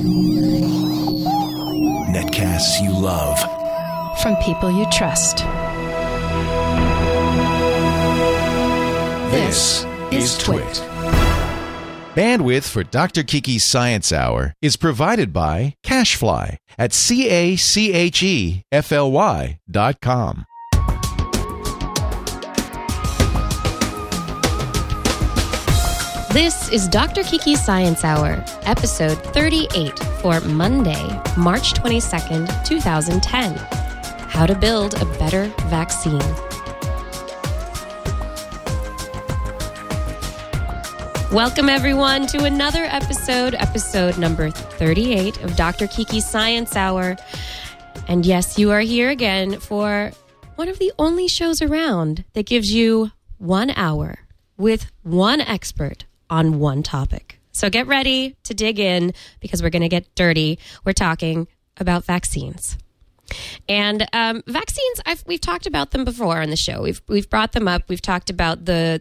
Netcasts you love. From people you trust. This is Twit. Bandwidth for Dr. Kiki's Science Hour is provided by CacheFly at CacheFly.com. This is Dr. Kiki's Science Hour, episode 38 for Monday, March 22nd, 2010. How to build a better vaccine. Welcome, everyone, to another episode number 38 of Dr. Kiki's Science Hour. And yes, you are here again for one of the only shows around that gives you 1 hour with one expert on one topic. So get ready to dig in because we're going to get dirty. We're talking about vaccines. And vaccines, we've talked about them before on the show. We've brought them up. We've talked about the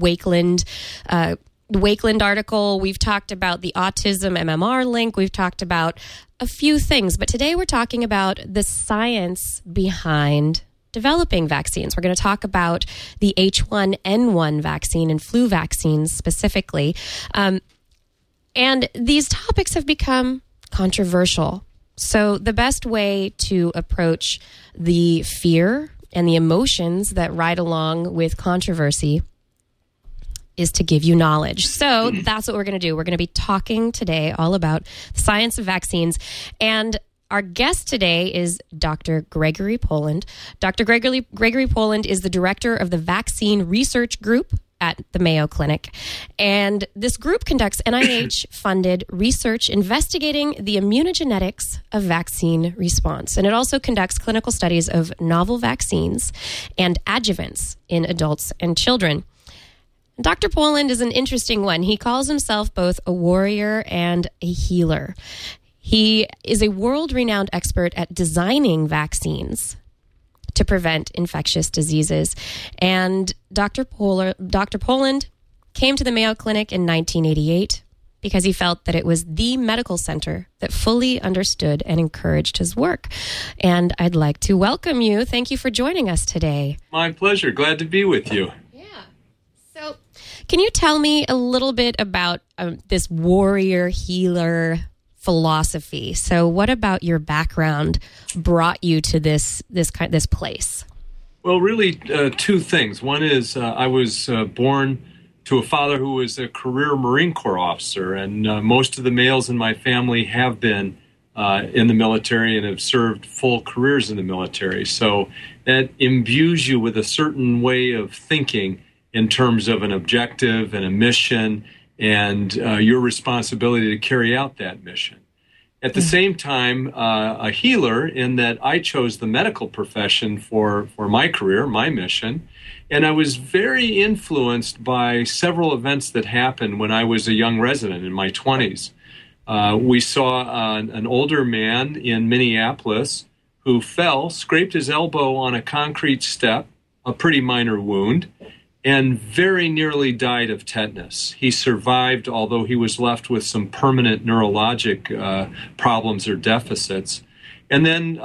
Wakeland article. We've talked about the autism MMR link. We've talked about a few things. But today we're talking about the science behind developing vaccines. We're going to talk about the H1N1 vaccine and flu vaccines specifically. And these topics have become controversial. So the best way to approach the fear and the emotions that ride along with controversy is to give you knowledge. So that's what we're going to do. We're going to be talking today all about the science of vaccines. And our guest today is Dr. Gregory Poland. Dr. Gregory Poland is the director of the Vaccine Research Group at the Mayo Clinic. And this group conducts NIH-funded research investigating the immunogenetics of vaccine response. And it also conducts clinical studies of novel vaccines and adjuvants in adults and children. Dr. Poland is an interesting one. He calls himself both a warrior and a healer. He is a world-renowned expert at designing vaccines to prevent infectious diseases. And Dr. Poland came to the Mayo Clinic in 1988 because he felt that it was the medical center that fully understood and encouraged his work. And I'd like to welcome you. Thank you for joining us today. My pleasure. Glad to be with you. So can you tell me a little bit about this warrior healer philosophy? So what about your background brought you to this place? Well, really two things. One is I was born to a father who was a career Marine Corps officer, and most of the males in my family have been in the military and have served full careers in the military. So that imbues you with a certain way of thinking in terms of an objective and a mission and your responsibility to carry out that mission. At the same time, a healer in that I chose the medical profession for my career, my mission, and I was very influenced by several events that happened when I was a young resident in my 20s. We saw an older man in Minneapolis who fell, scraped his elbow on a concrete step, a pretty minor wound, and very nearly died of tetanus. He survived, although he was left with some permanent neurologic problems or deficits. And then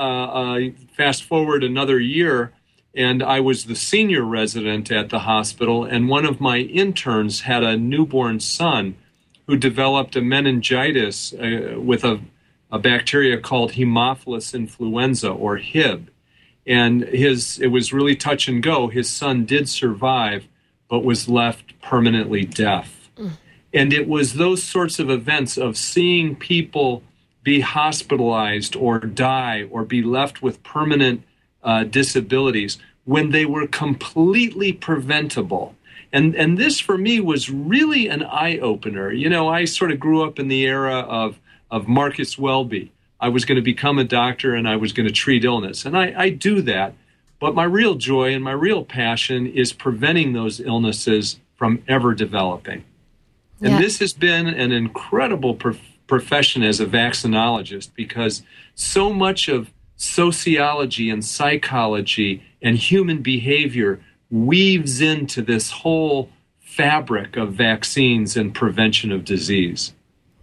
fast forward another year, and I was the senior resident at the hospital, and one of my interns had a newborn son who developed a meningitis with a bacteria called Haemophilus influenza, or Hib. And it was really touch and go. His son did survive, but was left permanently deaf. And it was those sorts of events of seeing people be hospitalized or die or be left with permanent disabilities when they were completely preventable. And this, for me, was really an eye-opener. You know, I sort of grew up in the era of Marcus Welby. I was going to become a doctor and I was going to treat illness. And I do that. But my real joy and my real passion is preventing those illnesses from ever developing. And this has been an incredible profession as a vaccinologist because so much of sociology and psychology and human behavior weaves into this whole fabric of vaccines and prevention of disease.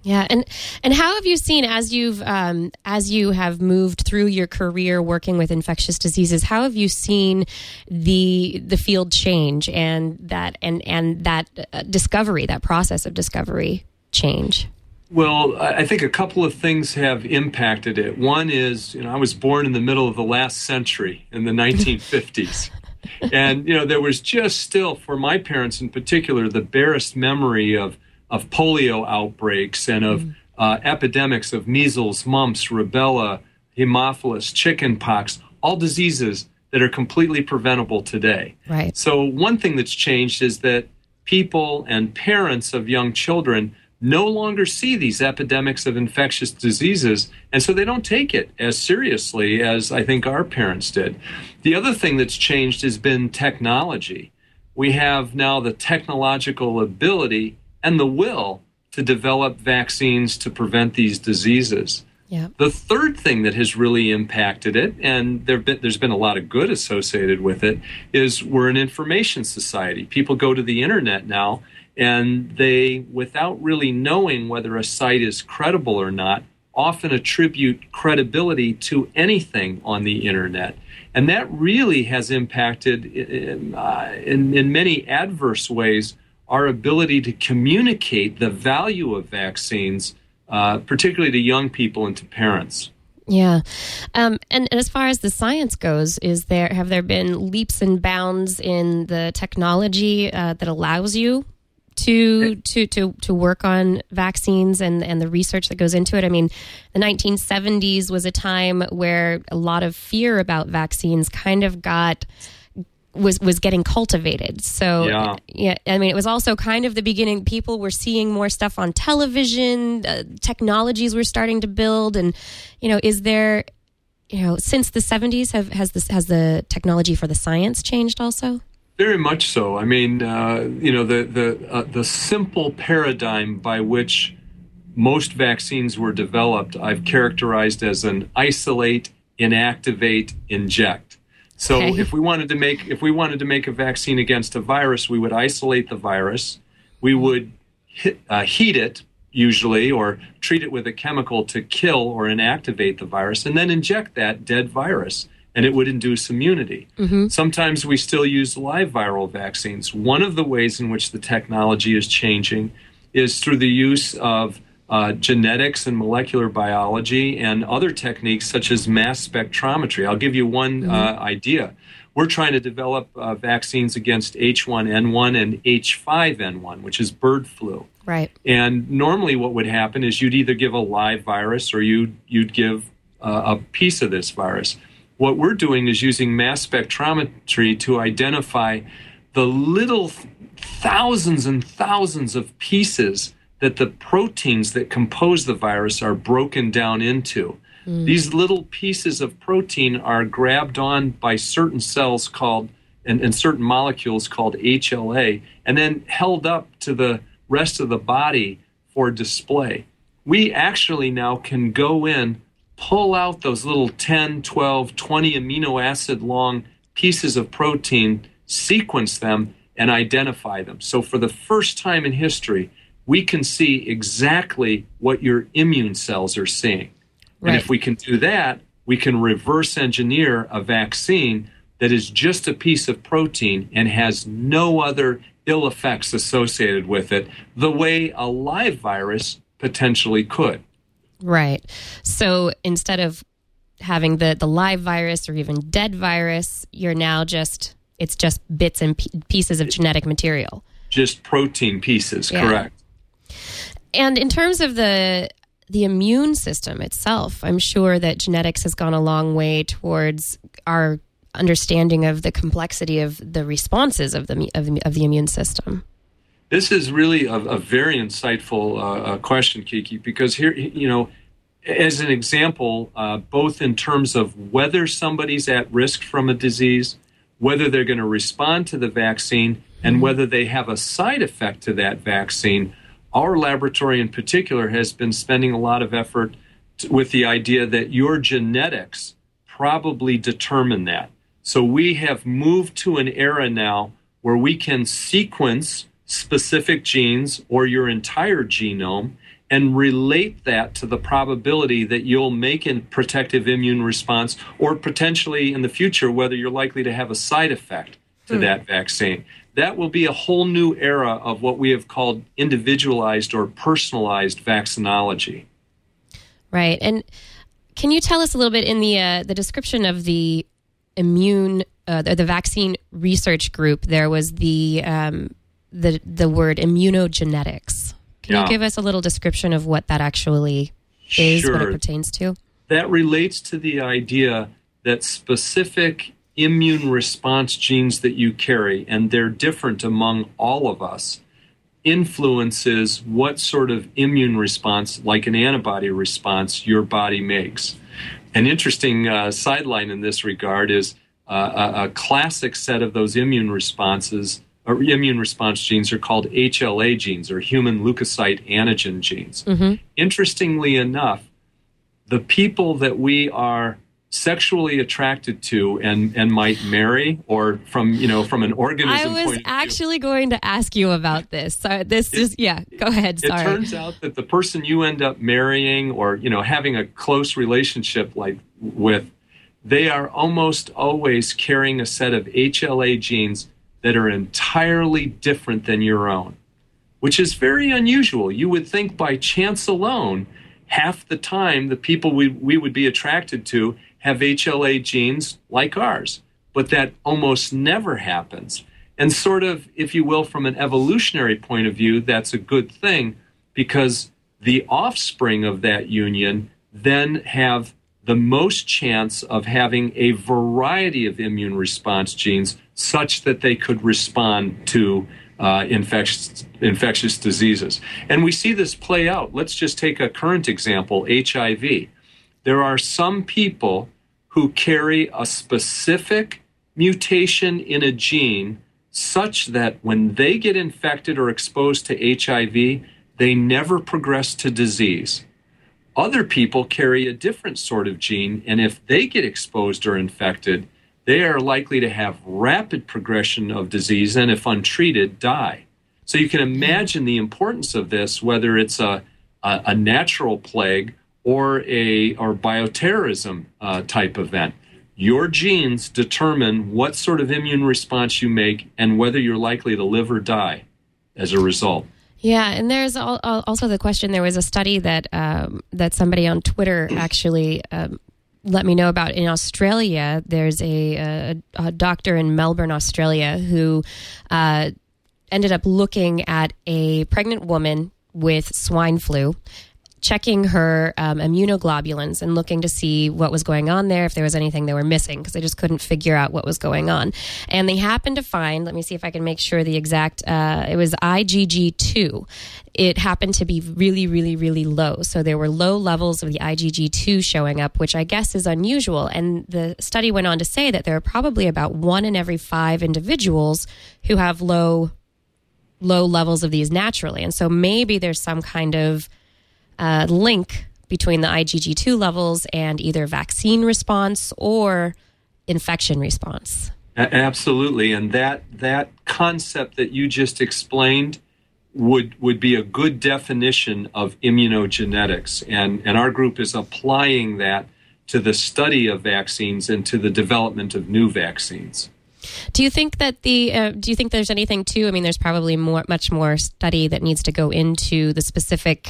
Yeah, and how have you seen as you have moved through your career working with infectious diseases? How have you seen the field change and that discovery, that process of discovery change? Well, I think a couple of things have impacted it. One is, I was born in the middle of the last century in the 1950s. And, there was just still, for my parents in particular, the barest memory of polio outbreaks and of epidemics of measles, mumps, rubella, hemophilus, chickenpox, all diseases that are completely preventable today. Right. So one thing that's changed is that people and parents of young children no longer see these epidemics of infectious diseases, and so they don't take it as seriously as I think our parents did. The other thing that's changed has been technology. We have now the technological ability and the will to develop vaccines to prevent these diseases. Yeah. The third thing that has really impacted it, and there's been a lot of good associated with it, is we're an information society. People go to the internet now, and they, without really knowing whether a site is credible or not, often attribute credibility to anything on the internet. And that really has impacted, in many adverse ways, our ability to communicate the value of vaccines, particularly to young people and to parents. Yeah. And as far as the science goes, have there been leaps and bounds in the technology that allows you to work on vaccines and the research that goes into it? I mean, the 1970s was a time where a lot of fear about vaccines kind of was getting cultivated. So, yeah, I mean, it was also kind of the beginning. People were seeing more stuff on television. Technologies were starting to build, and is there, since the 70s, has the technology for the science changed also? Very much so. I mean, the simple paradigm by which most vaccines were developed, I've characterized as an isolate, inactivate, inject. So if we wanted to make a vaccine against a virus, we would isolate the virus. We would heat it usually, or treat it with a chemical to kill or inactivate the virus, and then inject that dead virus, and it would induce immunity. Mm-hmm. Sometimes we still use live viral vaccines. One of the ways in which the technology is changing is through the use of genetics and molecular biology and other techniques such as mass spectrometry. I'll give you one idea. We're trying to develop vaccines against H1N1 and H5N1, which is bird flu. Right. And normally what would happen is you'd either give a live virus or you'd give a piece of this virus. What we're doing is using mass spectrometry to identify the little thousands and thousands of pieces that the proteins that compose the virus are broken down into. These little pieces of protein are grabbed on by certain cells called, and certain molecules called HLA, and then held up to the rest of the body for display. We actually now can go in, pull out those little 10, 12, 20 amino acid long pieces of protein, sequence them, and identify them. So for the first time in history, we can see exactly what your immune cells are seeing. Right. And if we can do that, we can reverse engineer a vaccine that is just a piece of protein and has no other ill effects associated with it, the way a live virus potentially could. Right. So instead of having the live virus or even dead virus, you're now it's just bits and pieces of genetic material. Just protein pieces, correct. And in terms of the immune system itself, I'm sure that genetics has gone a long way towards our understanding of the complexity of the responses of the immune system. This is really a very insightful question, Kiki, because here, as an example, both in terms of whether somebody's at risk from a disease, whether they're going to respond to the vaccine, and whether they have a side effect to that vaccine, our laboratory in particular has been spending a lot of effort with the idea that your genetics probably determine that. So we have moved to an era now where we can sequence specific genes or your entire genome and relate that to the probability that you'll make a protective immune response, or potentially in the future, whether you're likely to have a side effect to that vaccine. That will be a whole new era of what we have called individualized or personalized vaccinology. Right. And can you tell us a little bit in the description of the the vaccine research group? There was the word immunogenetics. Can you give us a little description of what that actually is, what it pertains to? That relates to the idea that specific immune response genes that you carry, and they're different among all of us, influences what sort of immune response, like an antibody response, your body makes. An interesting sideline in this regard is a classic set of those immune responses, or immune response genes, are called HLA genes, or human leukocyte antigen genes. Interestingly enough, the people that we are sexually attracted to and might marry, or from an organism point of view. I was actually going to ask you about this. So go ahead. Sorry. It turns out that the person you end up marrying, or having a close relationship with, they are almost always carrying a set of HLA genes that are entirely different than your own, which is very unusual. You would think by chance alone, half the time the people we would be attracted to have HLA genes like ours, but that almost never happens. And sort of, if you will, from an evolutionary point of view, that's a good thing, because the offspring of that union then have the most chance of having a variety of immune response genes such that they could respond to infectious diseases. And we see this play out. Let's just take a current example, HIV. There are some people who carry a specific mutation in a gene such that when they get infected or exposed to HIV, they never progress to disease. Other people carry a different sort of gene, and if they get exposed or infected, they are likely to have rapid progression of disease, and if untreated, die. So you can imagine the importance of this, whether it's a natural plague or bioterrorism type event. Your genes determine what sort of immune response you make and whether you're likely to live or die as a result. Yeah, and there's also the question. There was a study that somebody on Twitter actually let me know about. In Australia, there's a doctor in Melbourne, Australia, who ended up looking at a pregnant woman with swine flu, checking her immunoglobulins and looking to see what was going on there, if there was anything they were missing, because they just couldn't figure out what was going on. And they happened to find, let me see if I can make sure the exact, it was IgG2. It happened to be really, really, really low. So there were low levels of the IgG2 showing up, which I guess is unusual. And the study went on to say that there are probably about 1 in every 5 individuals who have low levels of these naturally. And so maybe there's some kind of link between the IgG2 levels and either vaccine response or infection response. Absolutely. And that concept that you just explained would be a good definition of immunogenetics. And our group is applying that to the study of vaccines and to the development of new vaccines. Do you think that do you think there's anything to? I mean, there's probably much more study that needs to go into the specific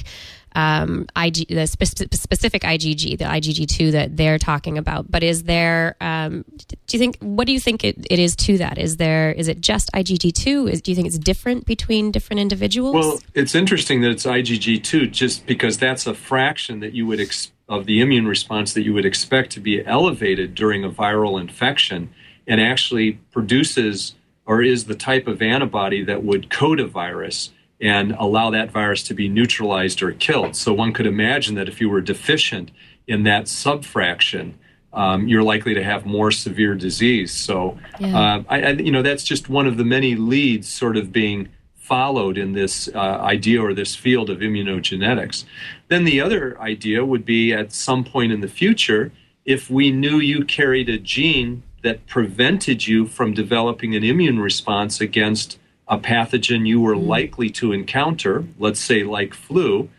specific IgG, the IgG2 that they're talking about. But is there? What do you think it is to that? Is it just IgG2? Do you think it's different between different individuals? Well, it's interesting that it's IgG2, just because that's a fraction that you would of the immune response that you would expect to be elevated during a viral infection, and actually produces or is the type of antibody that would coat a virus and allow that virus to be neutralized or killed. So one could imagine that if you were deficient in that subfraction, you're likely to have more severe disease. So, that's just one of the many leads sort of being followed in this idea or this field of immunogenetics. Then the other idea would be, at some point in the future, if we knew you carried a gene that prevented you from developing an immune response against a pathogen you were likely to encounter, let's say like flu,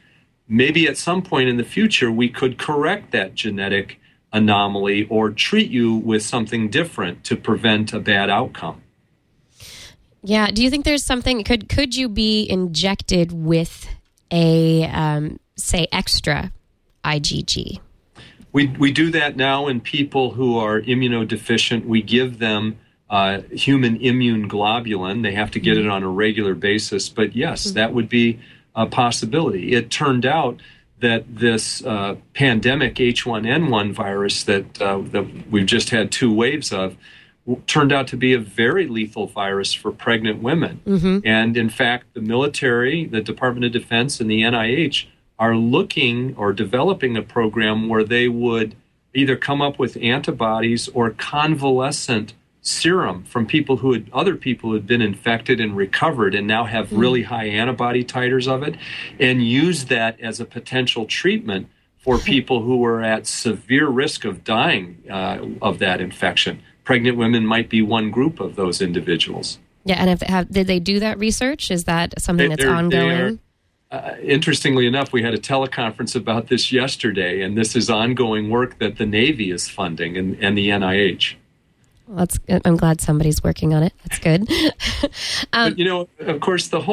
maybe at some point in the future, we could correct that genetic anomaly or treat you with something different to prevent a bad outcome. Yeah. Do you think there's something, could you be injected with a, say, extra IgG? We do that now in people who are immunodeficient. We give them human immune globulin. They have to get it on a regular basis. But yes, that would be a possibility. It turned out that this pandemic H1N1 virus that we've just had 2 waves of turned out to be a very lethal virus for pregnant women. And in fact, the military, the Department of Defense, and the NIH are looking or developing a program where they would either come up with antibodies or convalescent serum from other people who had been infected and recovered and now have really high antibody titers of it, and use that as a potential treatment for people who are at severe risk of dying of that infection. Pregnant women might be one group of those individuals. Yeah, and did they do that research? Is that something that's ongoing? Interestingly enough, we had a teleconference about this yesterday, and this is ongoing work that the Navy is funding and the NIH. Well, I'm glad somebody's working on it. That's good. But, of course, the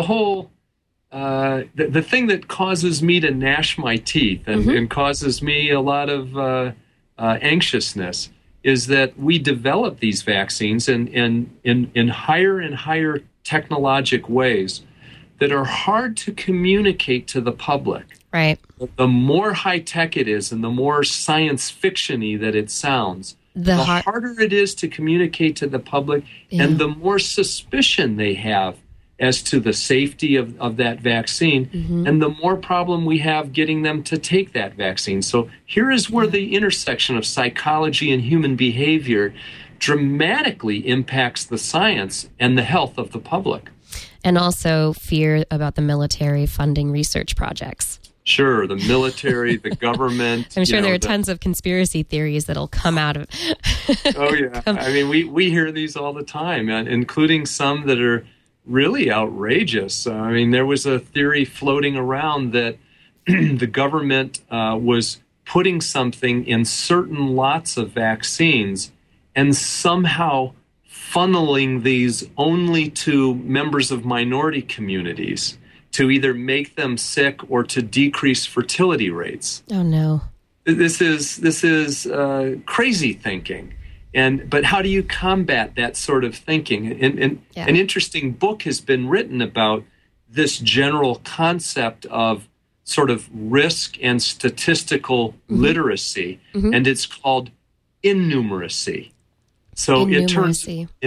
thing that causes me to gnash my teeth and causes me a lot of anxiousness is that we develop these vaccines in higher and higher technologic ways that are hard to communicate to the public. Right. The more high-tech it is and the more science fiction-y that it sounds, the harder it is to communicate to the public, and the more suspicion they have as to the safety of that vaccine, and the more problem we have getting them to take that vaccine. So here is where the intersection of psychology and human behavior dramatically impacts the science and the health of the public. And also fear about the military funding research projects. Sure, the military, the government. I'm sure there are tons of conspiracy theories that'll come out of Oh, yeah. I mean, we hear these all the time, including some that are really outrageous. I mean, there was a theory floating around that the government was putting something in certain lots of vaccines and somehow funneling these only to members of minority communities to either make them sick or to decrease fertility rates. Oh, no. This is crazy thinking. But how do you combat that sort of thinking? An interesting book has been written about this general concept of sort of risk and statistical literacy, and it's called innumeracy. So it turns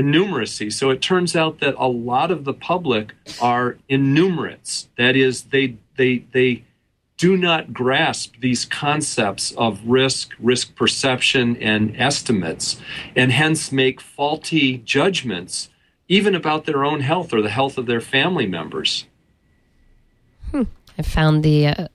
out that a lot of the public are innumerates. That is, they do not grasp these concepts of risk perception, and estimates, and hence make faulty judgments, even about their own health or the health of their family members. I found I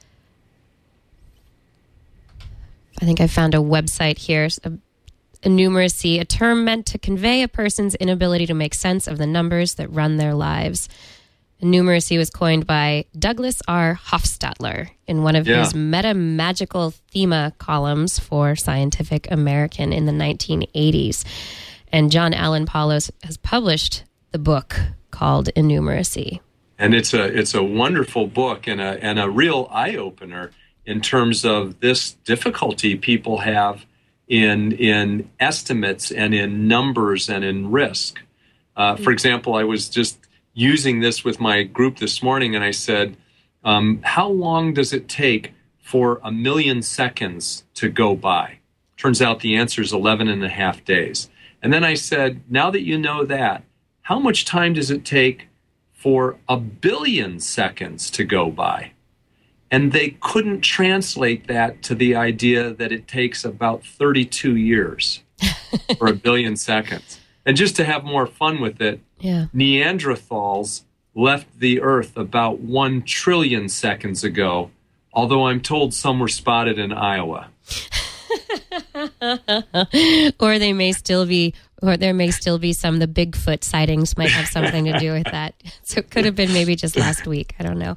think I found a website here. Innumeracy, a term meant to convey a person's inability to make sense of the numbers that run their lives. Innumeracy was coined by Douglas R. Hofstadter in one of his meta-magical thema columns for Scientific American in the 1980s. And John Allen Paulos has published the book called Innumeracy. And it's a wonderful book and a real eye-opener in terms of this difficulty people have in estimates and in numbers and in risk. For example, I was just using this with my group this morning, and I said, how long does it take for 1 million seconds to go by? Turns out the answer is 11 and a half days. And then I said, now that you know that, how much time does it take for 1 billion seconds to go by? And they couldn't translate that to the idea that it takes about 32 years for 1 billion seconds. And just to have more fun with it, Neanderthals left the Earth about 1 trillion seconds ago, although I'm told some were spotted in Iowa. Or they may still be Or there may still be some, the Bigfoot sightings might have something to do with that. So it could have been maybe just last week. I don't know.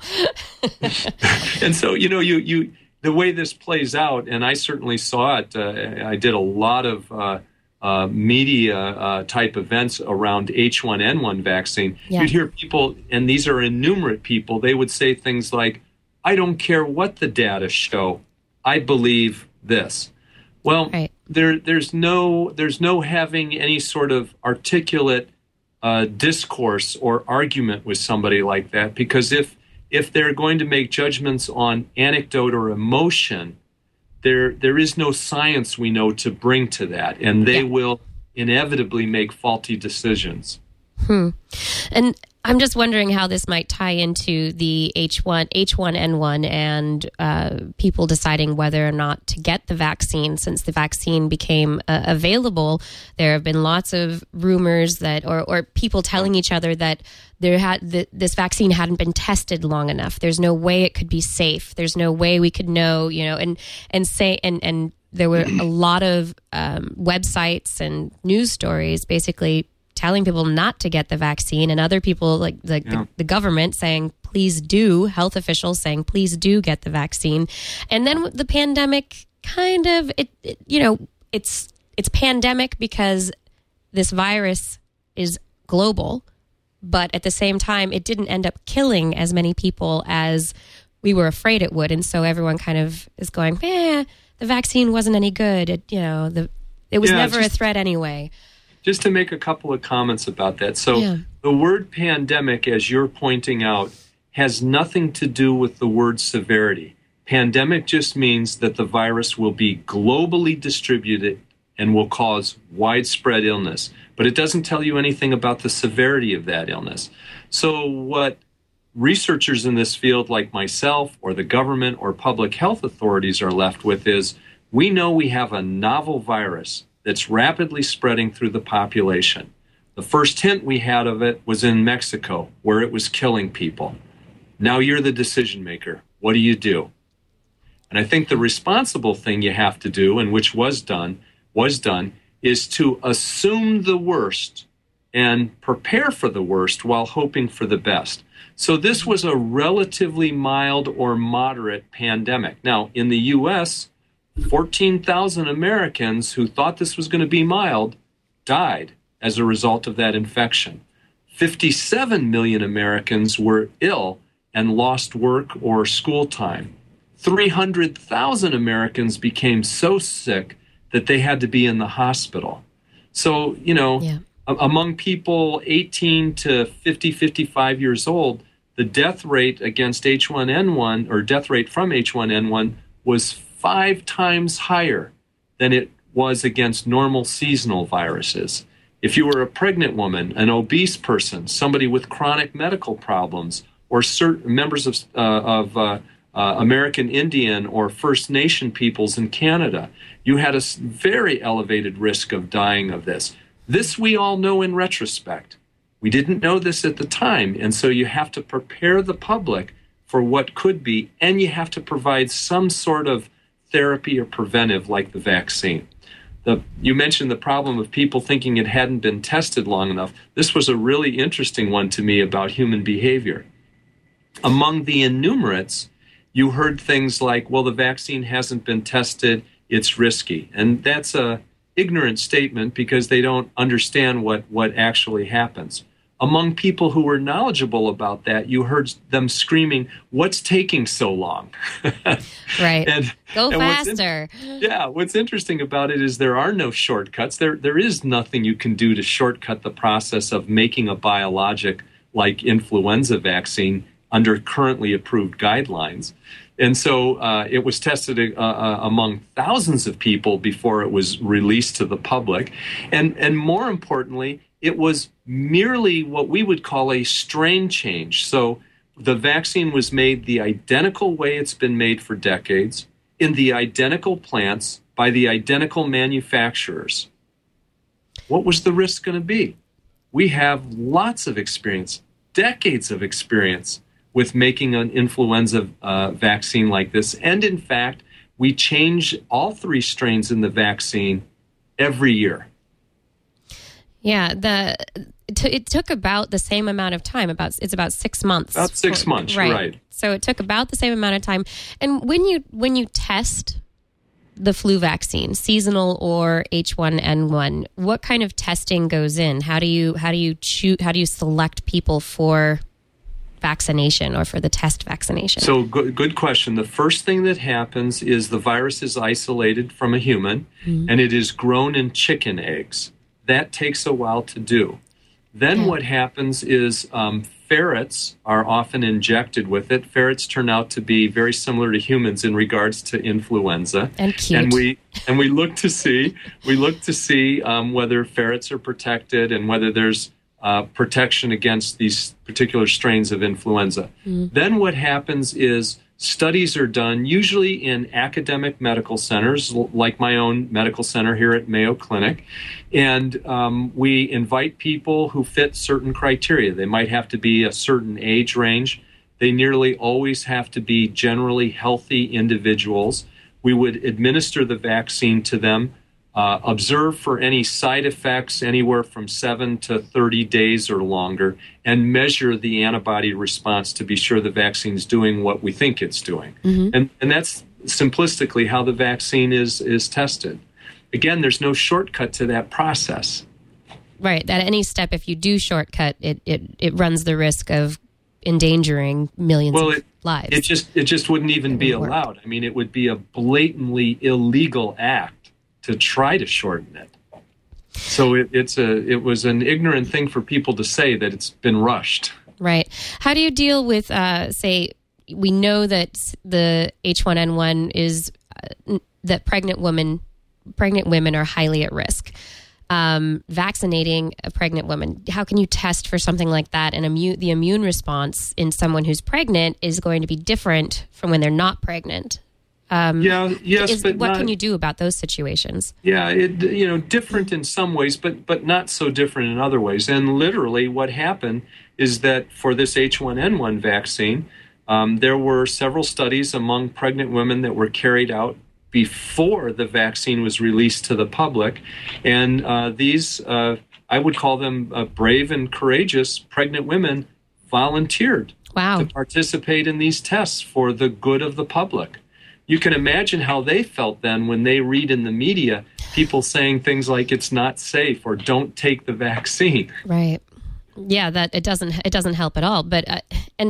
And so, you the way this plays out, and I certainly saw it, I did a lot of media type events around H1N1 vaccine. Yeah. You'd hear people, and these are innumerate people, they would say things like, I don't care what the data show, I believe this. Well, right. there's no having any sort of articulate discourse or argument with somebody like that, because if they're going to make judgments on anecdote or emotion, there is no science we know to bring to that, and they will inevitably make faulty decisions. And I'm just wondering how this might tie into the H1N1 and people deciding whether or not to get the vaccine. Since the vaccine became available, there have been lots of rumors that, or people telling each other that this vaccine hadn't been tested long enough. There's no way it could be safe. There's no way we could know, and there were a lot of websites and news stories basically telling people not to get the vaccine, and other people like the government saying, please do, health officials saying, please do get the vaccine. And then the pandemic kind of, it's pandemic because this virus is global, but at the same time, it didn't end up killing as many people as we were afraid it would. And so everyone kind of is going, the vaccine wasn't any good. It was never a threat anyway. Just to make a couple of comments about that. So the word pandemic, as you're pointing out, has nothing to do with the word severity. Pandemic just means that the virus will be globally distributed and will cause widespread illness. But it doesn't tell you anything about the severity of that illness. So what researchers in this field like myself or the government or public health authorities are left with is, we know we have a novel virus that's rapidly spreading through the population. The first hint we had of it was in Mexico, where it was killing people. Now you're the decision maker. What do you do? And I think the responsible thing you have to do, and which was done, is to assume the worst and prepare for the worst while hoping for the best. So this was a relatively mild or moderate pandemic. Now, in the U.S., 14,000 Americans who thought this was going to be mild died as a result of that infection. 57 million Americans were ill and lost work or school time. 300,000 Americans became so sick that they had to be in the hospital. So, among people 18 to 55 years old, the death rate against H1N1 or death rate from H1N1 was 5 times higher than it was against normal seasonal viruses. If you were a pregnant woman, an obese person, somebody with chronic medical problems, or certain members of American Indian or First Nation peoples in Canada, you had a very elevated risk of dying of this. This we all know in retrospect. We didn't know this at the time, and so you have to prepare the public for what could be, and you have to provide some sort of therapy or preventive like the vaccine. You mentioned the problem of people thinking it hadn't been tested long enough. This was a really interesting one to me about human behavior. Among the innumerates, you heard things like, well, the vaccine hasn't been tested, it's risky. And that's a ignorant statement because they don't understand what actually happens. Among people who were knowledgeable about that, you heard them screaming, what's taking so long? Right. Go faster. What's interesting about it is there are no shortcuts. There is nothing you can do to shortcut the process of making a biologic like influenza vaccine under currently approved guidelines. And so it was tested among thousands of people before it was released to the public. And more importantly, it was merely what we would call a strain change. So the vaccine was made the identical way it's been made for decades, in the identical plants, by the identical manufacturers. What was the risk going to be? We have lots of experience, decades of experience with making an influenza vaccine like this. And in fact, we change all 3 strains in the vaccine every year. Yeah, it took about the same amount of time. It's about 6 months. About 6 months, right? So it took about the same amount of time. And when you test the flu vaccine, seasonal or H1N1, what kind of testing goes in? How do you select people for vaccination or for the test vaccination? So good question. The first thing that happens is the virus is isolated from a human, and it is grown in chicken eggs. That takes a while to do. Then what happens is ferrets are often injected with it. Ferrets turn out to be very similar to humans in regards to influenza, and cute. And we look to see whether ferrets are protected and whether there's protection against these particular strains of influenza. Then what happens is studies are done usually in academic medical centers, like my own medical center here at Mayo Clinic, and we invite people who fit certain criteria. They might have to be a certain age range. They nearly always have to be generally healthy individuals. We would administer the vaccine to them, observe for any side effects anywhere from 7 to 30 days or longer, and measure the antibody response to be sure the vaccine is doing what we think it's doing. And that's simplistically how the vaccine is tested. Again, there's no shortcut to that process. Right. At any step, if you do shortcut, it runs the risk of endangering millions of lives. It just wouldn't even be allowed. I mean, it would be a blatantly illegal act to try to shorten it. So it was an ignorant thing for people to say that it's been rushed. Right. How do you deal with, say, we know that the H1N1 is that pregnant women are highly at risk. Vaccinating a pregnant woman, how can you test for something like that? And the immune response in someone who's pregnant is going to be different from when they're not pregnant. What can you do about those situations? Yeah, different in some ways, but not so different in other ways. And literally what happened is that for this H1N1 vaccine, there were several studies among pregnant women that were carried out before the vaccine was released to the public. And these, I would call them brave and courageous pregnant women, volunteered to participate in these tests for the good of the public. You can imagine how they felt then when they read in the media people saying things like it's not safe or don't take the vaccine. Right. Yeah, that it doesn't help at all. But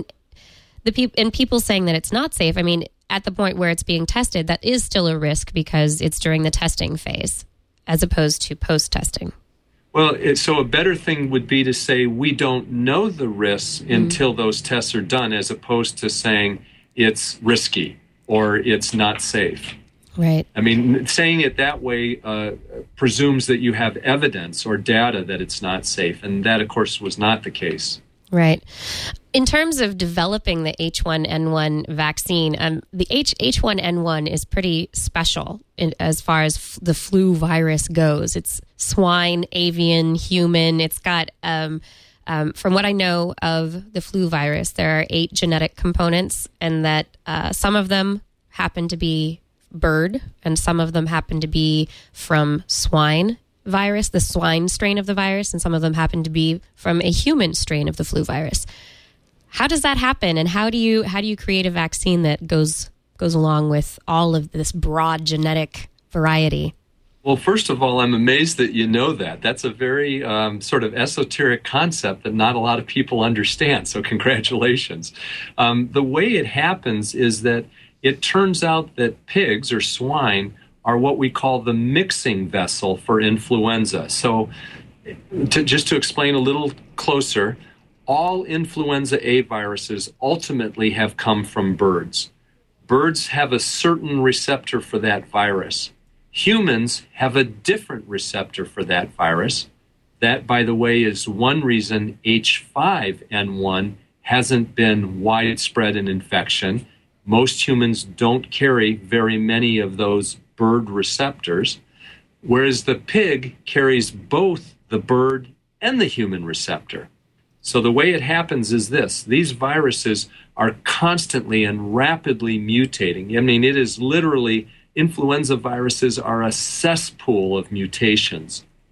people saying that it's not safe. I mean, at the point where it's being tested, that is still a risk because it's during the testing phase as opposed to post-testing. Well, so a better thing would be to say we don't know the risks until those tests are done, as opposed to saying it's risky or it's not safe. Right. I mean, saying it that way presumes that you have evidence or data that it's not safe, and that, of course, was not the case. Right. In terms of developing the H1N1 vaccine, the H1N1 is pretty special as far as the flu virus goes. It's swine, avian, human. It's got, from what I know of the flu virus, there are 8 genetic components, and that some of them happen to be bird, and some of them happen to be from swine virus, the swine strain of the virus, and some of them happen to be from a human strain of the flu virus. How does that happen, and how do you create a vaccine that goes along with all of this broad genetic variety? Well, first of all, I'm amazed that you know that. That's a very sort of esoteric concept that not a lot of people understand, so congratulations. The way it happens is that it turns out that pigs or swine are what we call the mixing vessel for influenza. So just to explain a little closer, all influenza A viruses ultimately have come from birds. Birds have a certain receptor for that virus. Humans have a different receptor for that virus. That, by the way, is one reason H5N1 hasn't been widespread in infection. Most humans don't carry very many of those bird receptors, whereas the pig carries both the bird and the human receptor. So the way it happens is this. These viruses are constantly and rapidly mutating. I mean, it is literally, influenza viruses are a cesspool of mutations.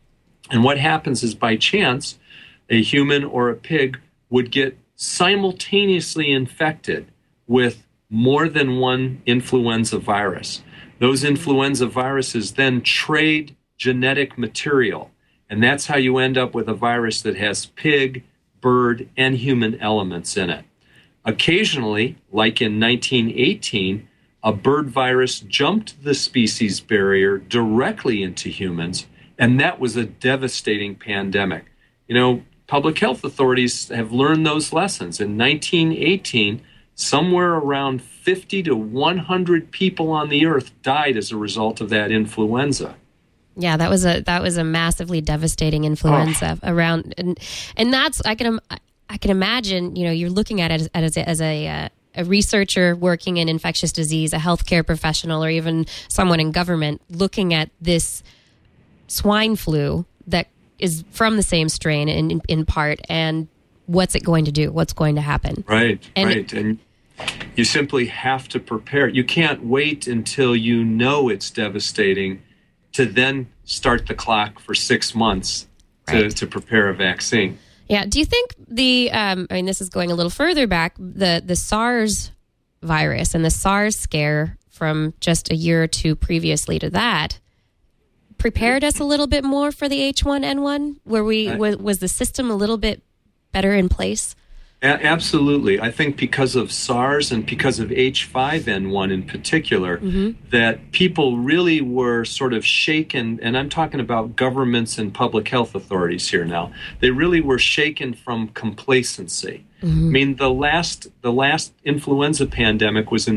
And what happens is, by chance, a human or a pig would get simultaneously infected with more than one influenza virus. Those influenza viruses then trade genetic material, and that's how you end up with a virus that has pig, bird, and human elements in it. Occasionally, like in 1918, a bird virus jumped the species barrier directly into humans, and that was a devastating pandemic. You know, public health authorities have learned those lessons. In 1918, somewhere around 50 to 100 people on the earth died as a result of that influenza. Yeah, that was a massively devastating influenza around, and that's I can imagine. You know, you're looking at it as a researcher working in infectious disease, a healthcare professional, or even someone in government looking at this swine flu that is from the same strain in part, and what's it going to do? What's going to happen? Right. And you simply have to prepare. You can't wait until you know it's devastating to then start the clock for 6 months to prepare a vaccine. Yeah. Do you think this is going a little further back, the SARS virus and the SARS scare from just a year or two previously to that prepared us a little bit more for the H1N1? Was the system a little bit better in place? Absolutely. I think because of SARS and because of H5N1 in particular, that people really were sort of shaken, and I'm talking about governments and public health authorities here now. They really were shaken from complacency. I mean, the last influenza pandemic was in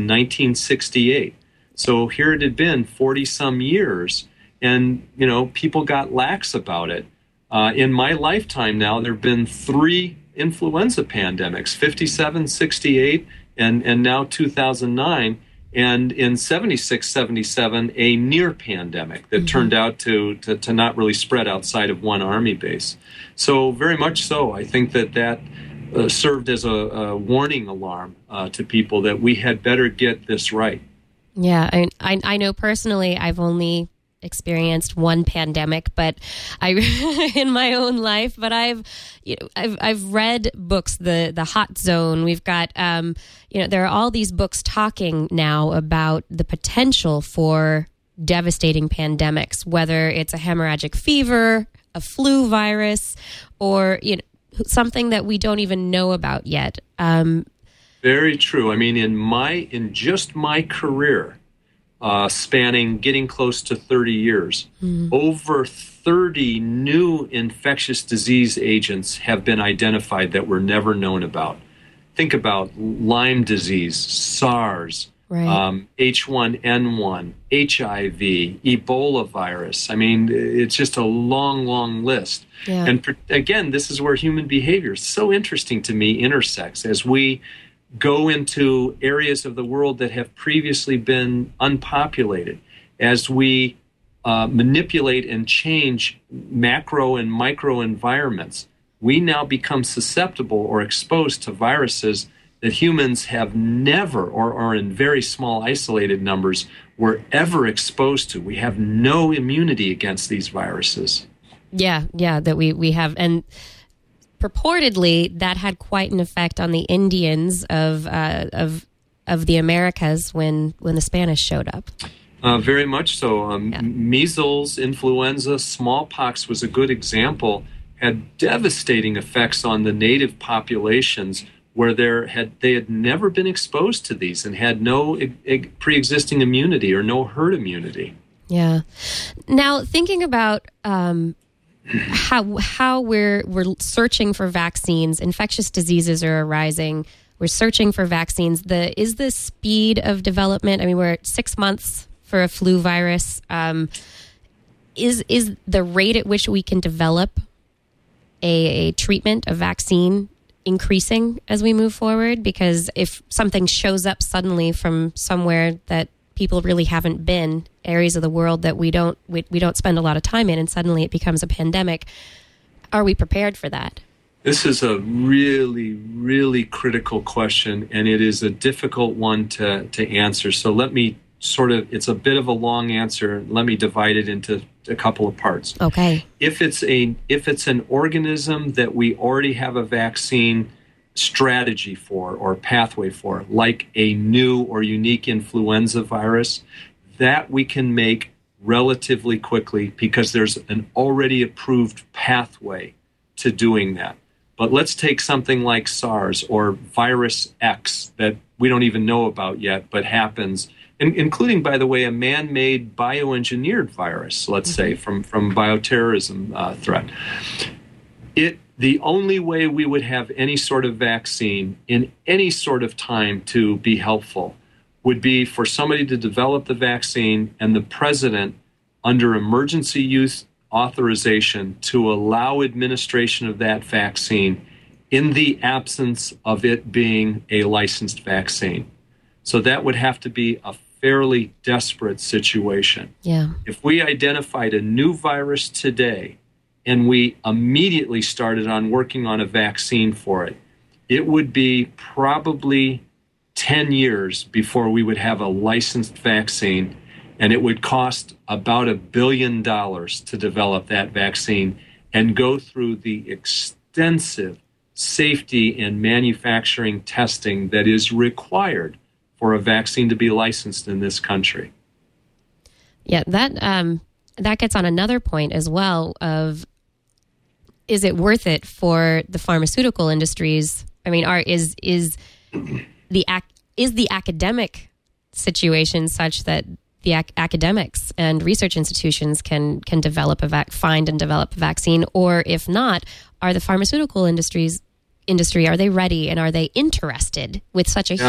1968. So here it had been 40-some years, and, you know, people got lax about it. In my lifetime now, there have been 3 influenza pandemics, 57, 68, and now 2009, and in 76, 77, a near pandemic that turned out to not really spread outside of one army base. So very much so, I think that served as a warning alarm to people that we had better get this right. Yeah, I know personally I've only experienced one pandemic, but in my own life. But I've read books, the Hot Zone. We've got there are all these books talking now about the potential for devastating pandemics, whether it's a hemorrhagic fever, a flu virus, or something that we don't even know about yet. Very true. I mean, in just my career, spanning getting close to 30 years, over 30 new infectious disease agents have been identified that were never known about. Think about Lyme disease, SARS, H1N1, HIV, Ebola virus. I mean, it's just a long, long list. Yeah. And again, this is where human behavior is so interesting to me intersects as we go into areas of the world that have previously been unpopulated, as we manipulate and change macro and micro environments. We now become susceptible or exposed to viruses that humans have never, or in very small isolated numbers, were ever exposed to. We have no immunity against these viruses. Yeah, that we have. And purportedly, that had quite an effect on the Indians of the Americas when the Spanish showed up. Very much so. Measles, influenza, smallpox was a good example. Had devastating effects on the native populations where they had never been exposed to these and had no pre-existing immunity or no herd immunity. Yeah. Now, thinking about how we're searching for vaccines, infectious diseases are arising. We're searching for vaccines. Is the speed of development? I mean, we're at 6 months for a flu virus. Is the rate at which we can develop a treatment, a vaccine, increasing as we move forward? Because if something shows up suddenly from somewhere that people really haven't been, areas of the world that we don't spend a lot of time in, and suddenly it becomes a pandemic, are we prepared for that? This is a really, really critical question, and it is a difficult one to answer. So let me it's a bit of a long answer. Let me divide it into a couple of parts. Okay. If it's an organism that we already have a vaccine strategy for or pathway for, like a new or unique influenza virus, that we can make relatively quickly because there's an already approved pathway to doing that. But let's take something like SARS or Virus X that we don't even know about yet, but happens, including, by the way, a man-made bioengineered virus, let's say, from bioterrorism threat. The only way we would have any sort of vaccine in any sort of time to be helpful would be for somebody to develop the vaccine and the president, under emergency use authorization, to allow administration of that vaccine in the absence of it being a licensed vaccine. So that would have to be a fairly desperate situation. Yeah. If we identified a new virus today and we immediately started on working on a vaccine for it, it would be probably 10 years before we would have a licensed vaccine, and it would cost about $1 billion to develop that vaccine and go through the extensive safety and manufacturing testing that is required for a vaccine to be licensed in this country. Yeah, that gets on another point as well of, is it worth it for the pharmaceutical industries? I mean, is the academic situation such that the academics and research institutions can develop find and develop a vaccine, or if not, are the pharmaceutical industry, are they ready and are they interested with such a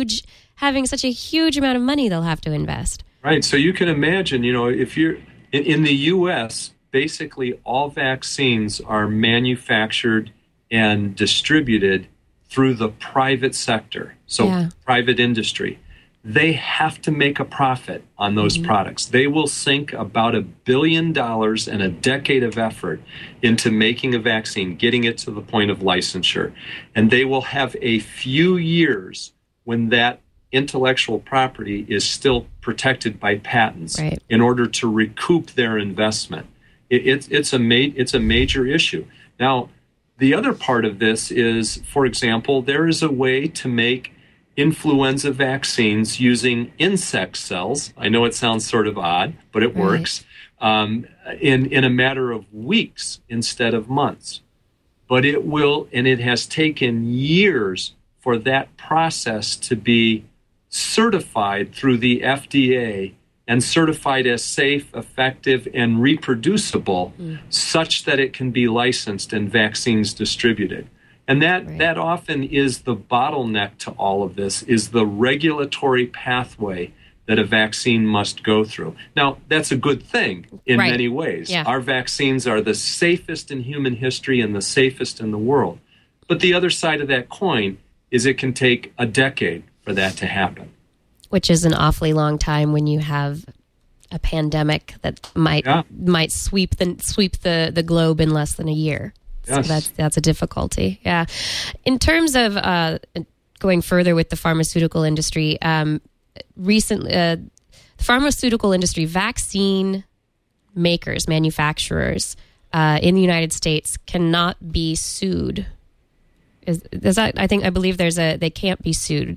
having such a huge amount of money they'll have to invest? Right. So you can imagine, if you're in the U.S., basically all vaccines are manufactured and distributed through the private sector, so private industry. They have to make a profit on those products. They will sink about $1 billion and a decade of effort into making a vaccine, getting it to the point of licensure. And they will have a few years when that intellectual property is still protected by patents in order to recoup their investment. It's a major issue. Now, the other part of this is, for example, there is a way to make influenza vaccines using insect cells. I know it sounds sort of odd, but it works in a matter of weeks instead of months. But it will, and it has taken years for that process to be certified through the FDA and certified as safe, effective, and reproducible, such that it can be licensed and vaccines distributed. And that often is the bottleneck to all of this, is the regulatory pathway that a vaccine must go through. Now, that's a good thing in many ways. Yeah. Our vaccines are the safest in human history and the safest in the world. But the other side of that coin is it can take a decade for that to happen. Which is an awfully long time when you have a pandemic that might sweep the globe in less than a year. Yes. So that's a difficulty. Yeah. In terms of going further with the pharmaceutical industry, recently, the pharmaceutical industry, vaccine manufacturers in the United States cannot be sued. I believe they can't be sued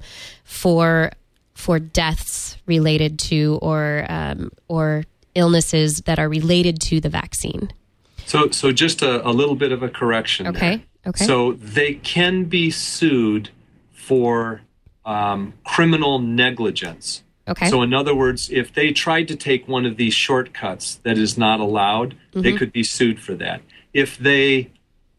for deaths related to or illnesses that are related to the vaccine. So just a little bit of a correction. Okay. So they can be sued for criminal negligence. Okay. So in other words, if they tried to take one of these shortcuts that is not allowed, they could be sued for that. If they,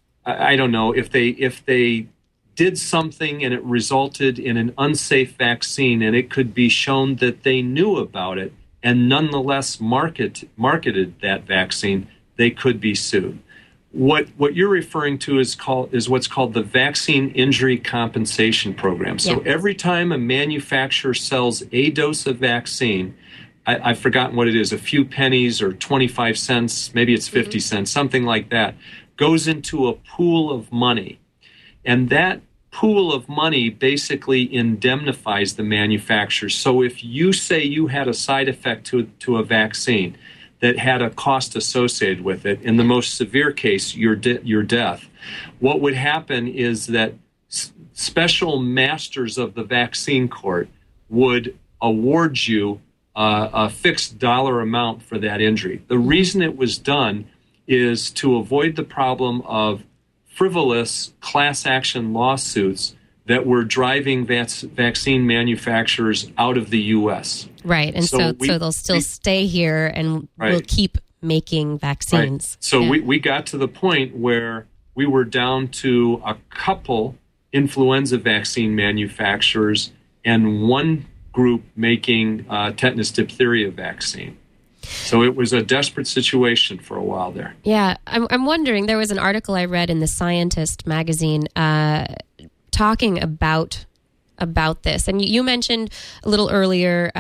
if they did something and it resulted in an unsafe vaccine and it could be shown that they knew about it and nonetheless marketed that vaccine, they could be sued. What you're referring to is what's called the Vaccine Injury Compensation Program. So every time a manufacturer sells a dose of vaccine, I've forgotten what it is, a few pennies or 25 cents, maybe it's 50 cents, something like that, goes into a pool of money. And that pool of money basically indemnifies the manufacturers. So if you say you had a side effect to a vaccine that had a cost associated with it, in the most severe case, your death, what would happen is that special masters of the vaccine court would award you a fixed dollar amount for that injury. The reason it was done is to avoid the problem of frivolous class action lawsuits that were driving vaccine manufacturers out of the U.S. Right, and so they'll still stay here and will keep making vaccines. Right. So we got to the point where we were down to a couple influenza vaccine manufacturers and one group making tetanus diphtheria vaccine. So it was a desperate situation for a while there. Yeah, I'm wondering, there was an article I read in The Scientist magazine talking about this. And you mentioned a little earlier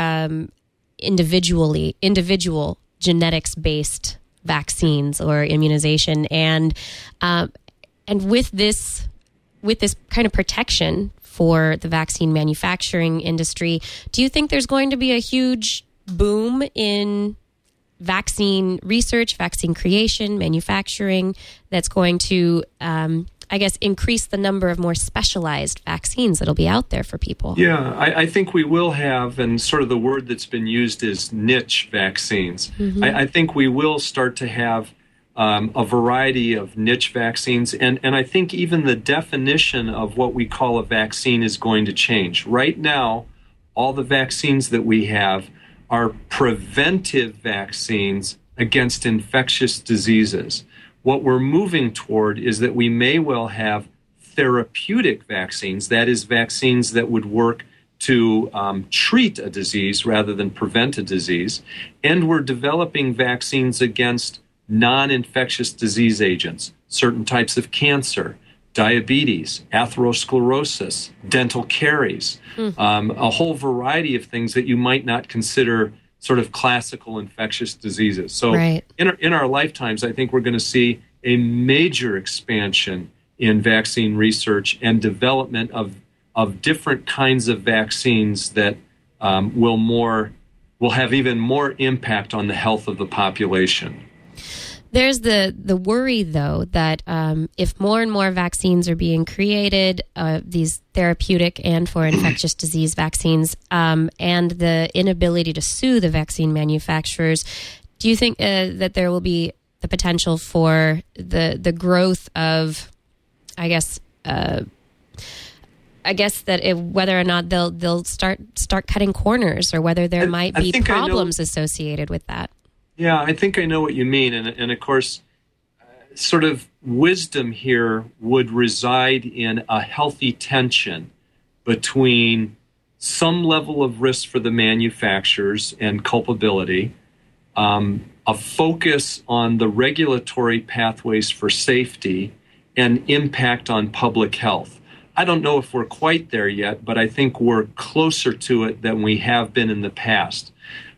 individual genetics-based vaccines or immunization. And with this kind of protection for the vaccine manufacturing industry, do you think there's going to be a huge boom in vaccine research, vaccine creation, manufacturing that's going to, increase the number of more specialized vaccines that'll be out there for people? Yeah, I think we will have, and sort of the word that's been used is niche vaccines. Mm-hmm. I think we will start to have a variety of niche vaccines, and I think even the definition of what we call a vaccine is going to change. Right now, all the vaccines that we have are preventive vaccines against infectious diseases. What we're moving toward is that we may well have therapeutic vaccines, that is, vaccines that would work to treat a disease rather than prevent a disease. And we're developing vaccines against non-infectious disease agents, certain types of cancer, diabetes, atherosclerosis, dental caries, a whole variety of things that you might not consider sort of classical infectious diseases. So in our lifetimes, I think we're going to see a major expansion in vaccine research and development of different kinds of vaccines that will have even more impact on the health of the population. There's the worry, though, that if more and more vaccines are being created, these therapeutic and for infectious disease vaccines, and the inability to sue the vaccine manufacturers, do you think that there will be the potential for the growth of, whether or not they'll start cutting corners, or whether there might be problems associated with that? Yeah, I think I know what you mean. And of course, sort of wisdom here would reside in a healthy tension between some level of risk for the manufacturers and culpability, a focus on the regulatory pathways for safety, and impact on public health. I don't know if we're quite there yet, but I think we're closer to it than we have been in the past.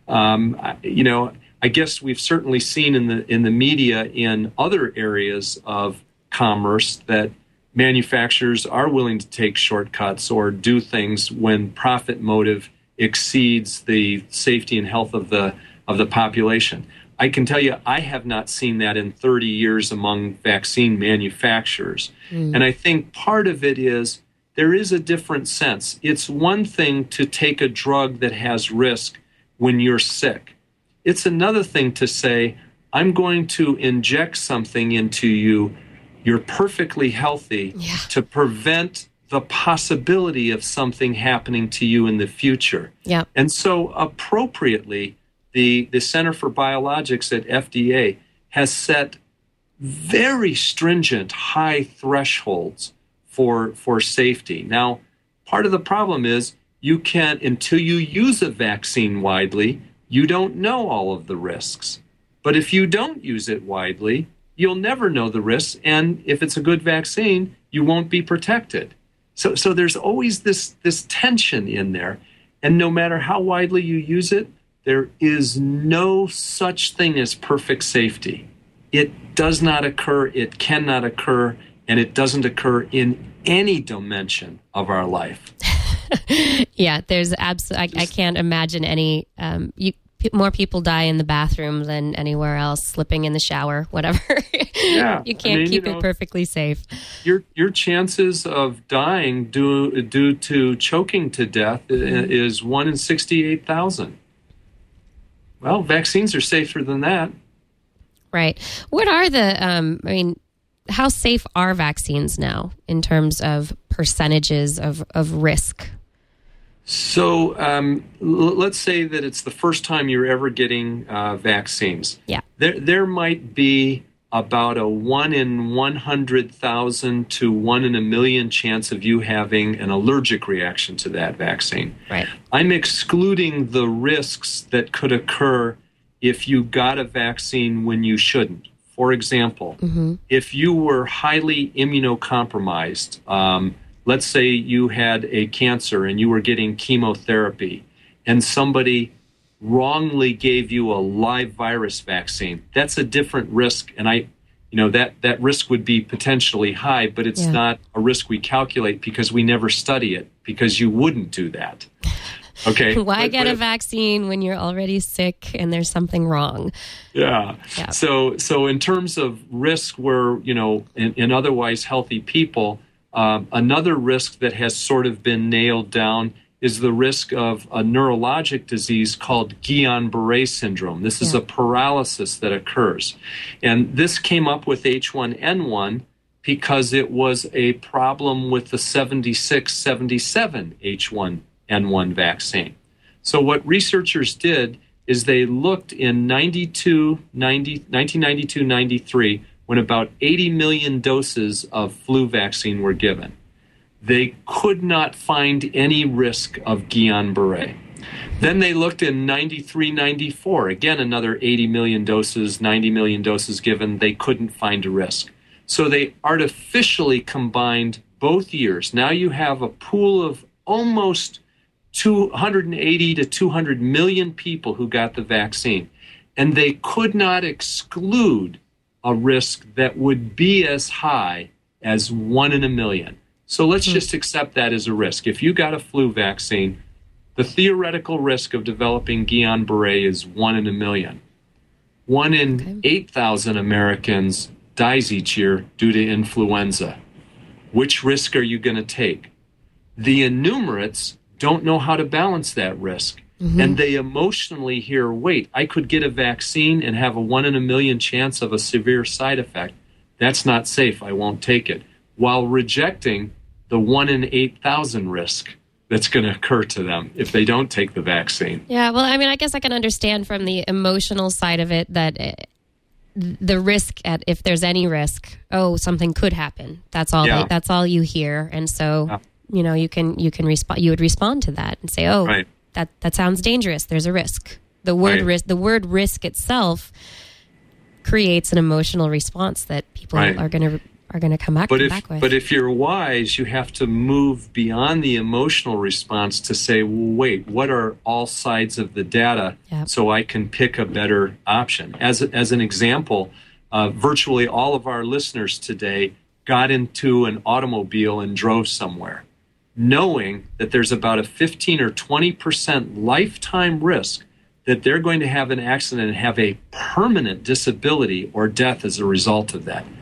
I guess we've certainly seen in the media in other areas of commerce that manufacturers are willing to take shortcuts or do things when profit motive exceeds the safety and health of the population. I can tell you, I have not seen that in 30 years among vaccine manufacturers. And I think part of it is there is a different sense. It's one thing to take a drug that has risk when you're sick. It's another thing to say, I'm going to inject something into you, you're perfectly healthy, to prevent the possibility of something happening to you in the future. Yep. And so appropriately, the Center for Biologics at FDA has set very stringent high thresholds for safety. Now, part of the problem is you can't, until you use a vaccine widely, you don't know all of the risks. But if you don't use it widely, you'll never know the risks. And if it's a good vaccine, you won't be protected. So there's always this tension in there. And no matter how widely you use it, there is no such thing as perfect safety. It does not occur, it cannot occur, and it doesn't occur in any dimension of our life. Yeah, there's absolutely. I can't imagine any. More people die in the bathroom than anywhere else, slipping in the shower, whatever. Yeah, you can't keep it perfectly safe. Your chances of dying due to choking to death is 1 in 68,000. Well, vaccines are safer than that. Right. What are the? How safe are vaccines now in terms of percentages of risk? So let's say that it's the first time you're ever getting vaccines. Yeah. There might be about a 1 in 100,000 to 1 in a million chance of you having an allergic reaction to that vaccine. Right. I'm excluding the risks that could occur if you got a vaccine when you shouldn't. For example, if you were highly immunocompromised, let's say you had a cancer and you were getting chemotherapy and somebody wrongly gave you a live virus vaccine, that's a different risk. And that risk would be potentially high, but it's not a risk we calculate because we never study it, because you wouldn't do that. Okay. Why get a vaccine when you're already sick and there's something wrong? Yeah. So in terms of risk, we're, in otherwise healthy people, another risk that has sort of been nailed down is the risk of a neurologic disease called Guillain-Barré syndrome. This is a paralysis that occurs. And this came up with H1N1 because it was a problem with the 76-77 H1N1 vaccine. So what researchers did is they looked in 1992-93 when about 80 million doses of flu vaccine were given. They could not find any risk of Guillain-Barré. Then they looked in 93-94, again another 80 million doses, 90 million doses given, they couldn't find a risk. So they artificially combined both years. Now you have a pool of almost 280 to 200 million people who got the vaccine, and they could not exclude a risk that would be as high as 1 in a million. So let's just accept that as a risk. If you got a flu vaccine, the theoretical risk of developing Guillain-Barré is 1 in a million. 1 in 8,000 Americans dies each year due to influenza. Which risk are you going to take? The innumerates don't know how to balance that risk. And they emotionally hear, wait, I could get a vaccine and have a 1 in a million chance of a severe side effect. That's not safe. I won't take it. While rejecting the 1 in 8,000 risk that's going to occur to them if they don't take the vaccine. Yeah, well, I guess I can understand from the emotional side of it that the risk, if there's any risk, something could happen. That's all. Yeah. That's all you hear, and so you can respond. You would respond to that and say, right. That sounds dangerous. There's a risk. The word risk. The word risk itself creates an emotional response that people are going to come back with. But if you're wise, you have to move beyond the emotional response to say, well, wait, what are all sides of the data so I can pick a better option? As an example, virtually all of our listeners today got into an automobile and drove somewhere, knowing that there's about a 15 or 20% lifetime risk that they're going to have an accident and have a permanent disability or death as a result of that.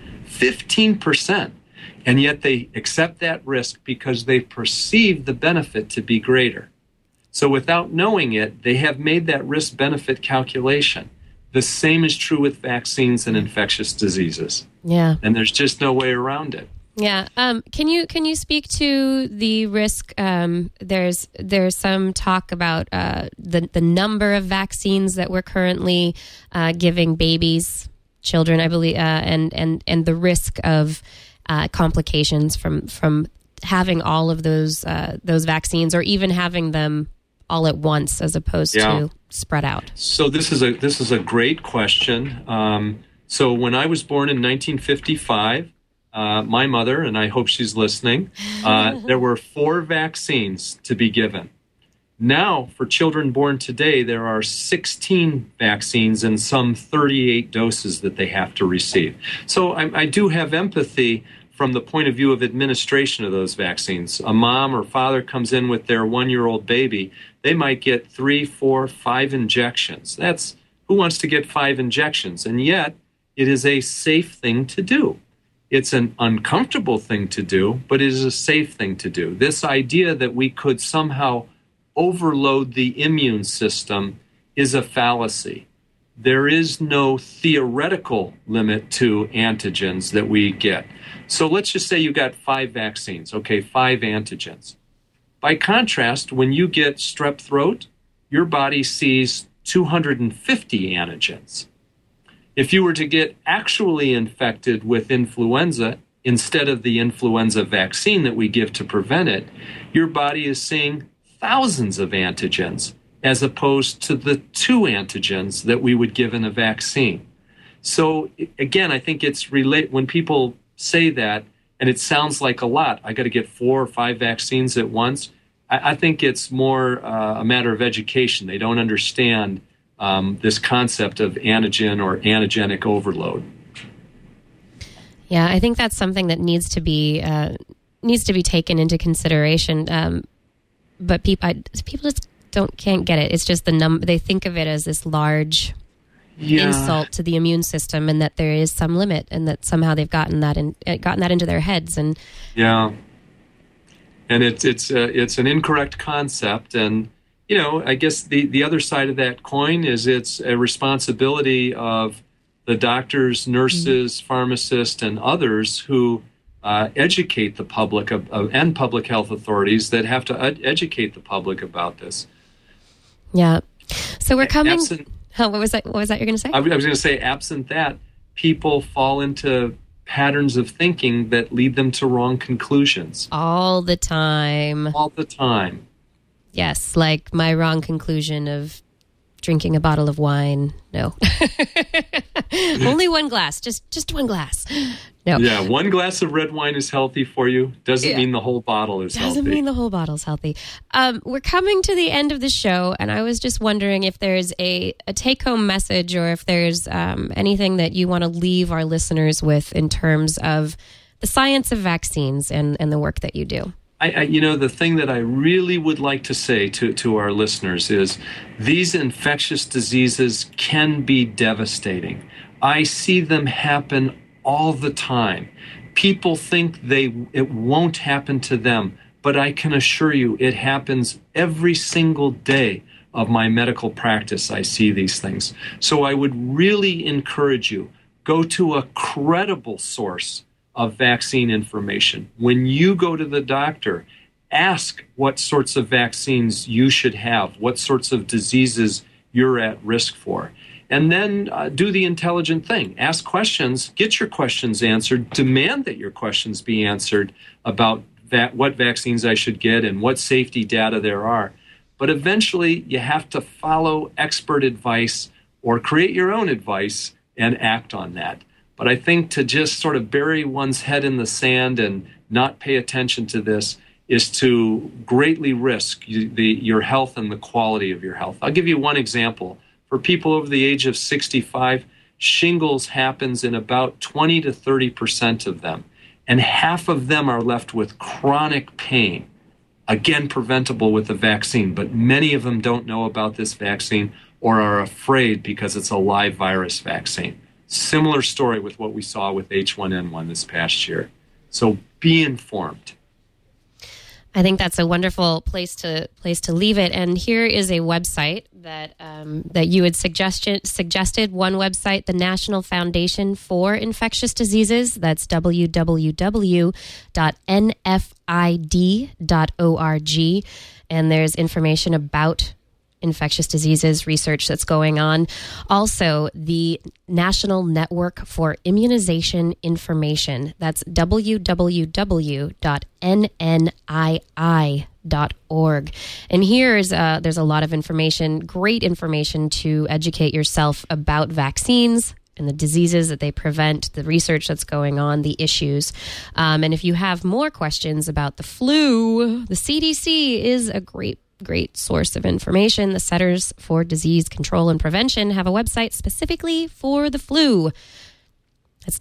15%. And yet they accept that risk because they perceive the benefit to be greater. So without knowing it, they have made that risk-benefit calculation. The same is true with vaccines and infectious diseases. Yeah. And there's just no way around it. Yeah. Can you speak to the risk? There's some talk about the number of vaccines that we're currently giving babies, children, I believe, and the risk of complications from having all of those vaccines, or even having them all at once as opposed to spread out. So this is a great question. So when I was born in 1955. My mother, and I hope she's listening, there were 4 vaccines to be given. Now, for children born today, there are 16 vaccines and some 38 doses that they have to receive. So I do have empathy from the point of view of administration of those vaccines. A mom or father comes in with their 1-year-old baby, they might get 3, 4, 5 injections. Who wants to get 5 injections? And yet, it is a safe thing to do. It's an uncomfortable thing to do, but it is a safe thing to do. This idea that we could somehow overload the immune system is a fallacy. There is no theoretical limit to antigens that we get. So let's just say you got 5 vaccines, 5 antigens. By contrast, when you get strep throat, your body sees 250 antigens. If you were to get actually infected with influenza instead of the influenza vaccine that we give to prevent it, your body is seeing thousands of antigens as opposed to the 2 antigens that we would give in a vaccine. So again, I think it's when people say that, and it sounds like a lot, I got to get 4 or 5 vaccines at once. I think it's more a matter of education. They don't understand this concept of antigen or antigenic overload. Yeah, I think that's something that needs to be taken into consideration. But people just can't get it. It's just they think of it as this large insult to the immune system, and that there is some limit, and that somehow they've gotten that into their heads. And and it's an incorrect concept. And I guess the other side of that coin is it's a responsibility of the doctors, nurses, pharmacists, and others who educate the public and public health authorities that have to educate the public about this. Yeah. So we're coming. What was that you're going to say? I was going to say, absent that, people fall into patterns of thinking that lead them to wrong conclusions. All the time. All the time. Yes, like my wrong conclusion of drinking a bottle of wine. No. Only one glass. Just one glass. No. Yeah, 1 glass of red wine is healthy for you. Doesn't mean the whole bottle is healthy. Doesn't mean the whole bottle's healthy. We're coming to the end of the show, and I was just wondering if there's a take-home message, or if there's anything that you want to leave our listeners with in terms of the science of vaccines and the work that you do. The thing that I really would like to say to our listeners is these infectious diseases can be devastating. I see them happen all the time. People think it won't happen to them, but I can assure you it happens every single day of my medical practice. I see these things. So I would really encourage you, go to a credible source of vaccine information. When you go to the doctor, ask what sorts of vaccines you should have, what sorts of diseases you're at risk for. And then do the intelligent thing. Ask questions, get your questions answered, demand that your questions be answered about what vaccines I should get and what safety data there are. But eventually, you have to follow expert advice or create your own advice and act on that. But I think to just sort of bury one's head in the sand and not pay attention to this is to greatly risk your health and the quality of your health. I'll give you one example. For people over the age of 65, shingles happens in about 20 to 30% of them, and half of them are left with chronic pain, again preventable with the vaccine, but many of them don't know about this vaccine or are afraid because it's a live virus vaccine. Similar story with what we saw with H1N1 this past year. So be informed. I think that's a wonderful place to leave it. And here is a website that you had suggested. One website, the National Foundation for Infectious Diseases. That's www.nfid.org. And there's information about infectious diseases research that's going on. Also, the National Network for Immunization Information. That's www.nnii.org. And here's there's a lot of information, great information to educate yourself about vaccines and the diseases that they prevent, the research that's going on, the issues. And if you have more questions about the flu, the CDC is a great source of information. The Centers for Disease Control and Prevention have a website specifically for the flu. It's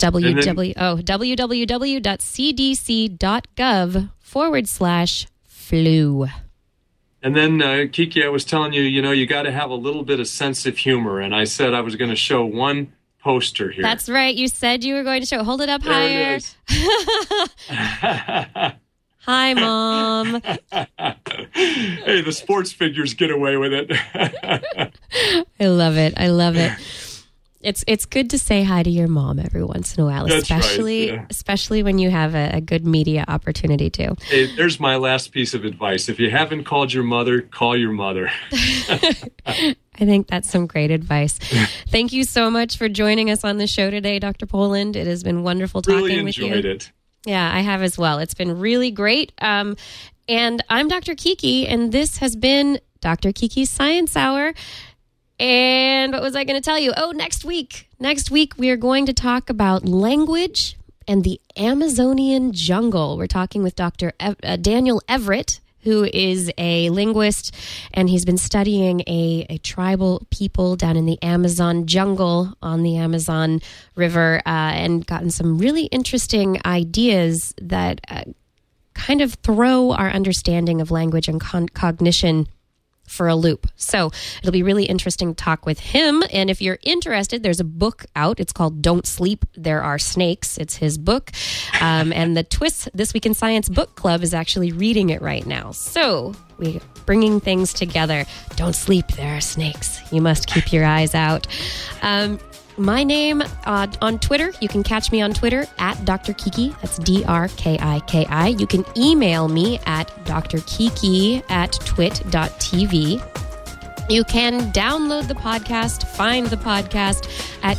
www.cdc.gov/flu. And then, Kiki, I was telling you, you got to have a little bit of sense of humor. And I said I was going to show one poster here. That's right. You said you were going to show. Hold it up higher. There it is. Hi, Mom. Hey, the sports figures get away with it. I love it. I love it. It's good to say hi to your mom every once in a while, That's especially right, yeah. especially when you have a good media opportunity too. Hey, there's my last piece of advice. If you haven't called your mother, call your mother. I think that's some great advice. Thank you so much for joining us on the show today, Dr. Poland. It has been wonderful talking Really with you. enjoyed it. Yeah, I have as well. It's been really great. And I'm Dr. Kiki, and this has been Dr. Kiki's Science Hour. And what was I going to tell you? Oh, next week we are going to talk about language and the Amazonian jungle. We're talking with Dr. Daniel Everett, who is a linguist, and he's been studying a tribal people down in the Amazon jungle on the Amazon River, and gotten some really interesting ideas that kind of throw our understanding of language and cognition for a loop. So it'll be really interesting to talk with him. And if you're interested, there's a book out. It's called Don't Sleep, There Are Snakes. It's his book. And the Twist This Week in Science Book Club is actually reading it right now. So we're bringing things together. Don't sleep, there are snakes. You must keep your eyes out. My name on Twitter, you can catch me on Twitter at Dr. Kiki. That's DRKIKI. You can email me at drkiki@twit.tv. You can download the podcast, find the podcast at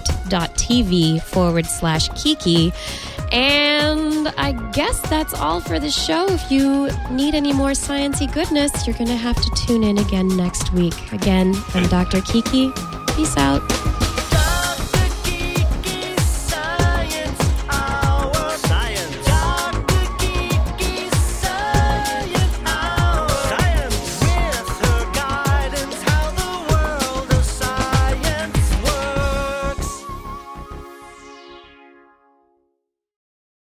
twit.tv/Kiki. And I guess that's all for the show. If you need any more sciencey goodness, you're going to have to tune in again next week. Again, I'm Dr. Kiki. Peace out.